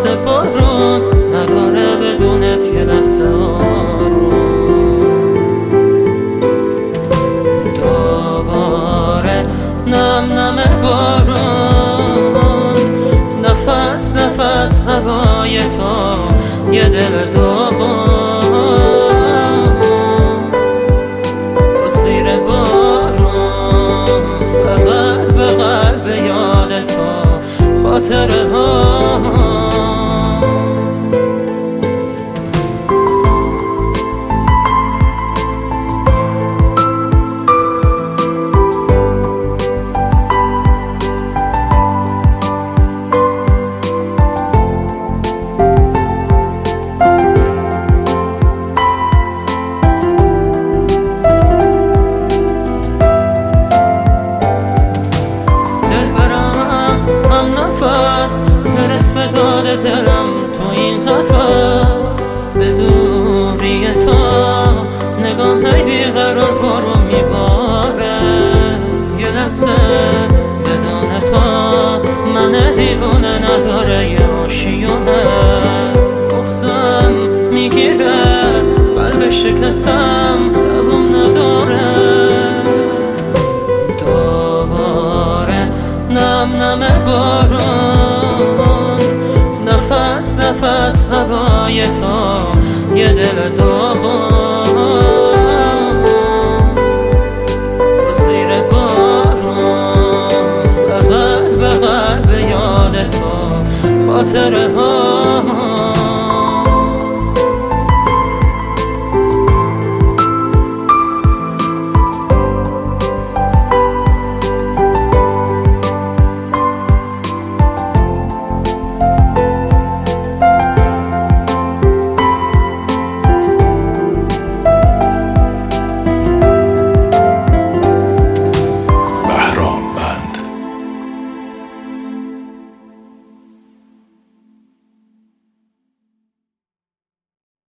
بارون نداره بدونت یه لحظه آروم. دوباره نم نم بارون، نفس نفس هوای تو، یه دل دوم زیر بارون، قلب قلب یاد تو، خاطره ها. برس به داد دلم تو این قفص، به دوری تو نگاه بیقرار برو میباره. یه لحظه بدون تو من دیوونه نداره یه آشیونه، بغضم میگیره قلب شکستم دوام نداره. دوباره نم نم بارون، نفس نفس هوای تو، یه دل دوم زیر بارون، قلب قلب یاد تو، خاطره ها.